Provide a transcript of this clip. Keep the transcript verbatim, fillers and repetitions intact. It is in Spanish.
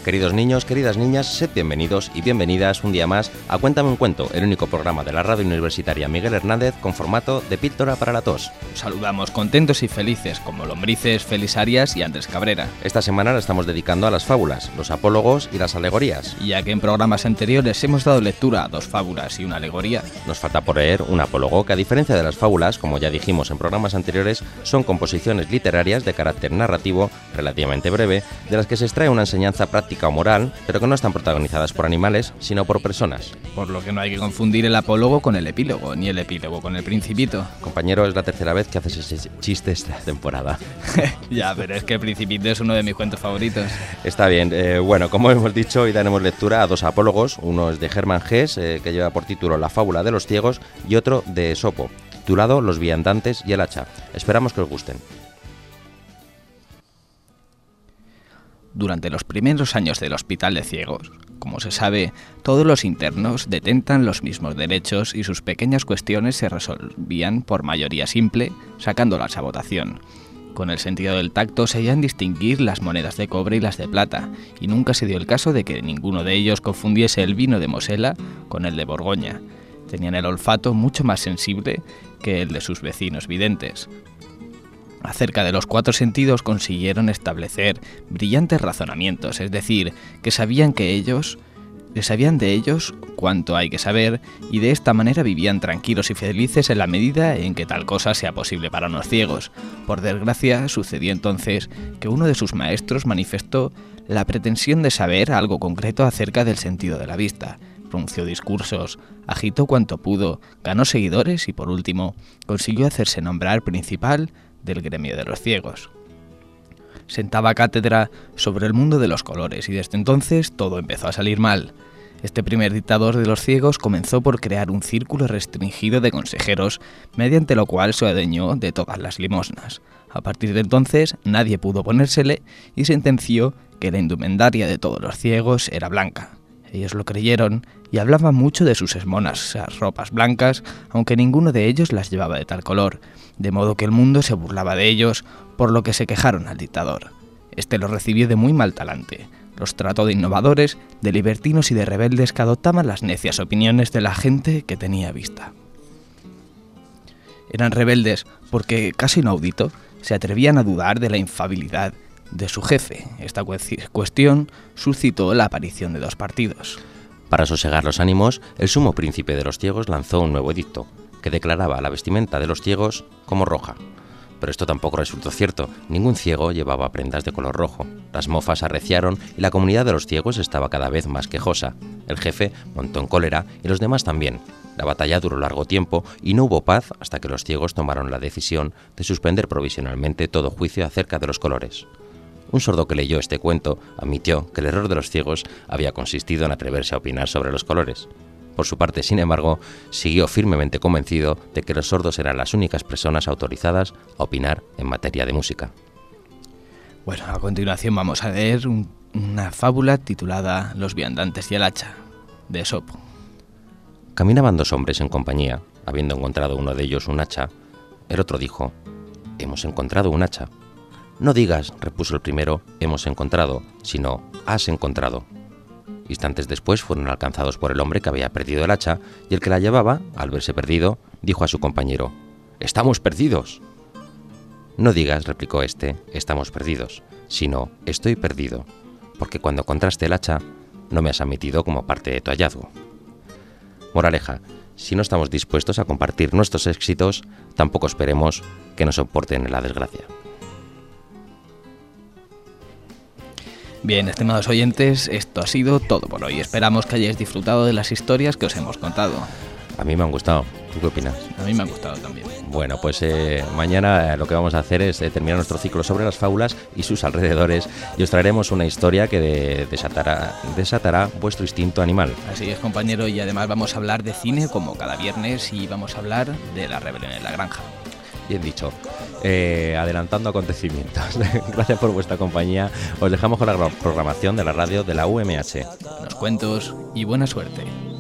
Queridos niños, queridas niñas, sed bienvenidos y bienvenidas un día más a Cuéntame un cuento, el único programa de la radio universitaria Miguel Hernández con formato de píldora para la tos. Os saludamos contentos y felices como Lombrices, Félix Arias y Andrés Cabrera. Esta semana la estamos dedicando a las fábulas, los apólogos y las alegorías. Ya que en programas anteriores hemos dado lectura a dos fábulas y una alegoría, nos falta por leer un apólogo que, a diferencia de las fábulas, como ya dijimos en programas anteriores, son composiciones literarias de carácter narrativo relativamente breve, de las que se extrae una enseñanza práctica o moral, pero que no están protagonizadas por animales, sino por personas. Por lo que no hay que confundir el apólogo con el epílogo, ni el epílogo con el principito. Compañero, es la tercera vez que haces ese chiste esta temporada. Ya, pero es que el principito es uno de mis cuentos favoritos. Está bien. Eh, bueno, como hemos dicho, hoy daremos lectura a dos apólogos. Uno es de Hermann Hesse, eh, que lleva por título La fábula de los ciegos, y otro de Esopo, titulado Los viandantes y el hacha. Esperamos que os gusten. Durante los primeros años del Hospital de Ciegos, como se sabe, todos los internos detentan los mismos derechos y sus pequeñas cuestiones se resolvían por mayoría simple, sacándolas a votación. Con el sentido del tacto se sabían distinguir las monedas de cobre y las de plata, y nunca se dio el caso de que ninguno de ellos confundiese el vino de Mosela con el de Borgoña. Tenían el olfato mucho más sensible que el de sus vecinos videntes. Acerca de los cuatro sentidos consiguieron establecer brillantes razonamientos, es decir, que sabían que ellos, que sabían de ellos cuanto hay que saber, y de esta manera vivían tranquilos y felices en la medida en que tal cosa sea posible para unos ciegos. Por desgracia, sucedió entonces que uno de sus maestros manifestó la pretensión de saber algo concreto acerca del sentido de la vista. Pronunció discursos, agitó cuanto pudo, ganó seguidores y por último consiguió hacerse nombrar principal del gremio de los ciegos. Sentaba cátedra sobre el mundo de los colores y desde entonces todo empezó a salir mal. Este primer dictador de los ciegos comenzó por crear un círculo restringido de consejeros, mediante lo cual se adueñó de todas las limosnas. A partir de entonces nadie pudo ponérsele y sentenció que la indumentaria de todos los ciegos era blanca. Ellos lo creyeron y hablaban mucho de sus hermosas ropas blancas, aunque ninguno de ellos las llevaba de tal color, de modo que el mundo se burlaba de ellos, por lo que se quejaron al dictador. Este los recibió de muy mal talante. Los trató de innovadores, de libertinos y de rebeldes que adoptaban las necias opiniones de la gente que tenía vista. Eran rebeldes porque, casi inaudito, se atrevían a dudar de la infalibilidad de su jefe. Esta cuestión suscitó la aparición de dos partidos. Para sosegar los ánimos, el sumo príncipe de los ciegos lanzó un nuevo edicto, que declaraba la vestimenta de los ciegos como roja. Pero esto tampoco resultó cierto. Ningún ciego llevaba prendas de color rojo. Las mofas arreciaron y la comunidad de los ciegos estaba cada vez más quejosa. El jefe montó en cólera y los demás también. La batalla duró largo tiempo y no hubo paz hasta que los ciegos tomaron la decisión de suspender provisionalmente todo juicio acerca de los colores. Un sordo que leyó este cuento admitió que el error de los ciegos había consistido en atreverse a opinar sobre los colores. Por su parte, sin embargo, siguió firmemente convencido de que los sordos eran las únicas personas autorizadas a opinar en materia de música. Bueno, a continuación vamos a leer un, una fábula titulada Los viandantes y el hacha, de Esopo. Caminaban dos hombres en compañía. Habiendo encontrado uno de ellos un hacha, el otro dijo: «Hemos encontrado un hacha». «No digas», repuso el primero, «hemos encontrado», sino «has encontrado». Instantes después fueron alcanzados por el hombre que había perdido el hacha, y el que la llevaba, al verse perdido, dijo a su compañero: «¡Estamos perdidos!». «No digas», replicó este, «estamos perdidos», sino «estoy perdido», porque cuando encontraste el hacha, no me has admitido como parte de tu hallazgo. Moraleja: si no estamos dispuestos a compartir nuestros éxitos, tampoco esperemos que nos soporten en la desgracia. Bien, estimados oyentes, esto ha sido todo por hoy. Esperamos que hayáis disfrutado de las historias que os hemos contado. A mí me han gustado. ¿Tú qué opinas? A mí me han gustado también. Bueno, pues eh, mañana eh, lo que vamos a hacer es eh, terminar nuestro ciclo sobre las fábulas y sus alrededores, y os traeremos una historia que de, desatará, desatará vuestro instinto animal. Así es, compañero, y además vamos a hablar de cine como cada viernes y vamos a hablar de La rebelión en la granja. Bien dicho. Eh, adelantando acontecimientos. Gracias por vuestra compañía. Os dejamos con la programación de la radio de la U M H. Buenos cuentos y buena suerte.